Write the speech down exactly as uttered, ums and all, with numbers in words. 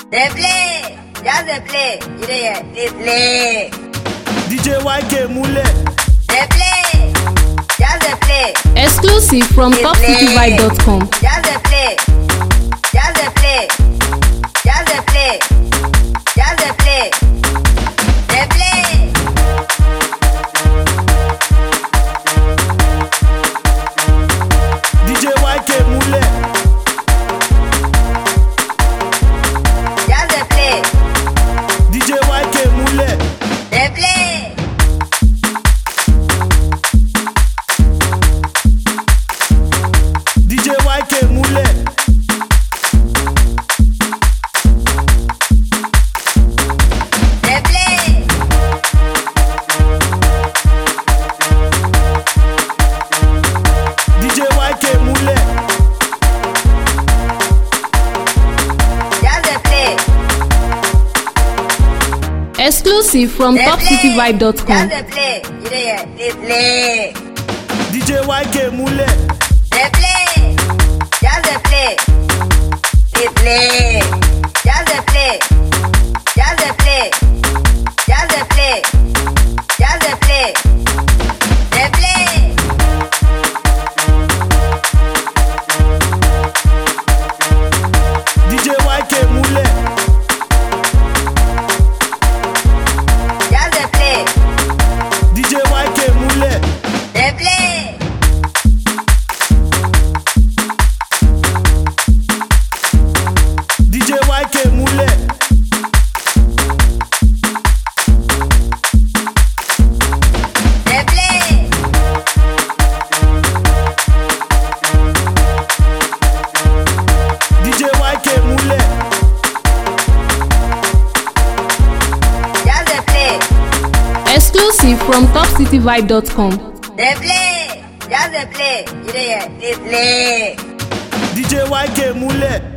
They play, just they play. You dey hear? They play. D J Y K Mule. They play, just they play. Exclusive from They top city vibe dot com. Just they play, just they play, just they play, just they play. They play. D J Y K Mule. Just they play. D J Y K Mule. They play. D J Y K Mule. They play. D J Y K Mule. Just they play. Exclusive from They top city vibe dot com. Just they play. You dey hear? They play. D J Y K Mule. They play. Just they play. They play. Just they play. Just they play. Just they play. Just they play. They play. D J Y K Mule. Just they play. D J Y K Mule. They play. D J Y K Mule. They play. D J Y K Mule. Just they play. Exclusive from top city vibe dot com. They play. Just they play. You dey hear? They play. D J Y K Mule.